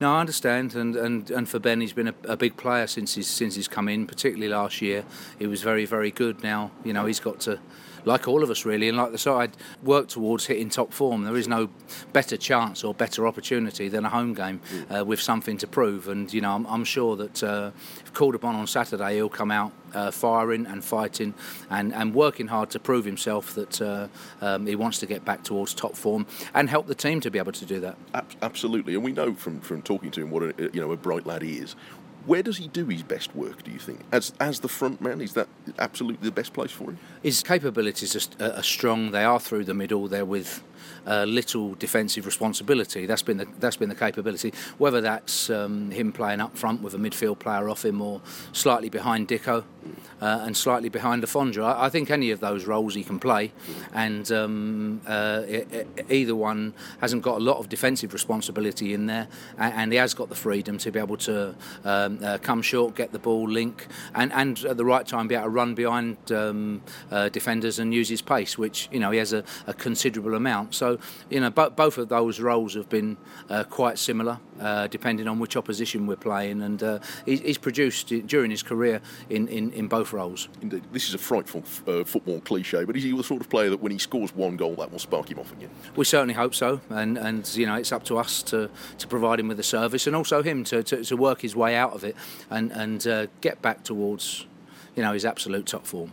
No, I understand, and for Ben, he's been a big player since he's come in. Particularly last year, he was very, very good. Now, he's got to, like all of us really, and like the side, work towards hitting top form. There is no better chance or better opportunity than a home game with something to prove. And I'm sure that if called upon on Saturday, he'll come out firing and fighting and working hard to prove himself that he wants to get back towards top form and help the team to be able to do that. Absolutely, and we know from talking to him what a bright lad he is. Where does he do his best work, do you think? As the front man, is that absolutely the best place for him? His capabilities are strong. They are through the middle. They're with little defensive responsibility. That's been the capability. Whether that's him playing up front with a midfield player off him, or slightly behind Dicko and slightly behind Afondra. I think any of those roles he can play, and either one hasn't got a lot of defensive responsibility in there, and he has got the freedom to be able to come short, get the ball, link, and at the right time be able to run behind defenders and use his pace, which he has a considerable amount. So both of those roles have been quite similar, depending on which opposition we're playing, and he's produced during his career in both roles. Indeed, this is a frightful football cliche, but is he the sort of player that when he scores one goal, that will spark him off again? We certainly hope so, and it's up to us to provide him with the service, and also him to work his way out of it and get back towards his absolute top form.